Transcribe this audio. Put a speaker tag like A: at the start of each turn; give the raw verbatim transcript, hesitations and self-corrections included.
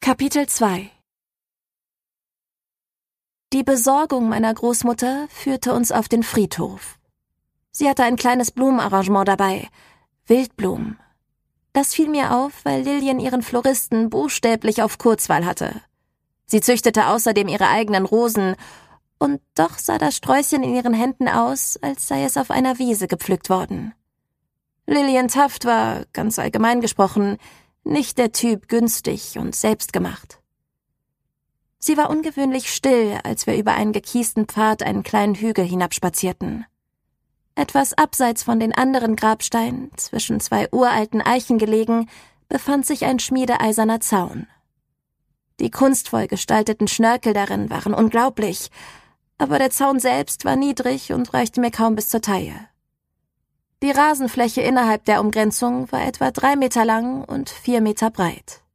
A: Kapitel zwei. Die Besorgung meiner Großmutter führte uns auf den Friedhof. Sie hatte ein kleines Blumenarrangement dabei, Wildblumen. Das fiel mir auf, weil Lillian ihren Floristen buchstäblich auf Kurzwahl hatte. Sie züchtete außerdem ihre eigenen Rosen, und doch sah das Sträußchen in ihren Händen aus, als sei es auf einer Wiese gepflückt worden. Lillian Taft war, ganz allgemein gesprochen, nicht der Typ günstig und selbstgemacht. Sie war ungewöhnlich still, als wir über einen gekiesten Pfad einen kleinen Hügel hinabspazierten. Etwas abseits von den anderen Grabsteinen, zwischen zwei uralten Eichen gelegen, befand sich ein schmiedeeiserner Zaun. Die kunstvoll gestalteten Schnörkel darin waren unglaublich, aber der Zaun selbst war niedrig und reichte mir kaum bis zur Taille. Die Rasenfläche innerhalb der Umgrenzung war etwa drei Meter lang und vier Meter breit.